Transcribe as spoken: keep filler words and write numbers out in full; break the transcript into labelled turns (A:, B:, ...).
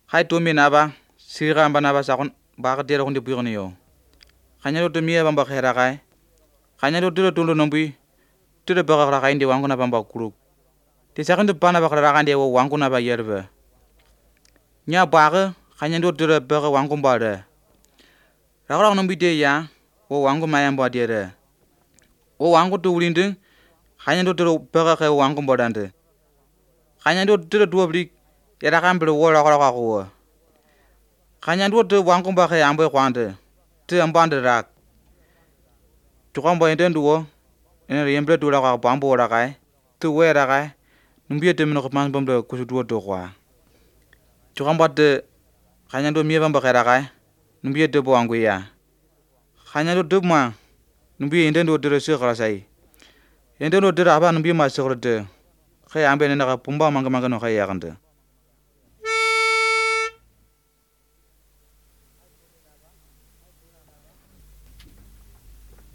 A: Khai tu mi na ba sira ba na ba sa kon ba ka dira kon di buyo ni yo. Kanya do mi ba ba khera kai. Kanya do tu tu nombi. Tu de ba ka kai ndi wangu na ba ba kuru. Ti sa kan de ba na ba ka ra kan de wo wangu na ba yerbe. Nya ba ka kanya do tu de ba ka wangu ba de. Ra ra nombi de ya wo wangu ma ya ba de de. Wo wangu tu ulinding kanya do tu ba ka wangu ba dande. Kanya do tu de dua blik ya ra kan bro wo ra ra ko. Kanya do tu wangu ba ka ambe kwande. Tu ambande rak. Tu kan ba enden duo. Ene yembre tu ra ka bambo ra kai. Tu we ra kai. Numbi de mno ko man bom de ku du do kwa. Tu kan ba de kanya do mi ba ba ka ra kai. Numbi de bo wangu ya. Kanya do de ma. Numbi enden do de se kala sai. Enden do de ra ba numbi ma se ko de. Kaya ambe ne na ka pumba manga manga no kaya kan de.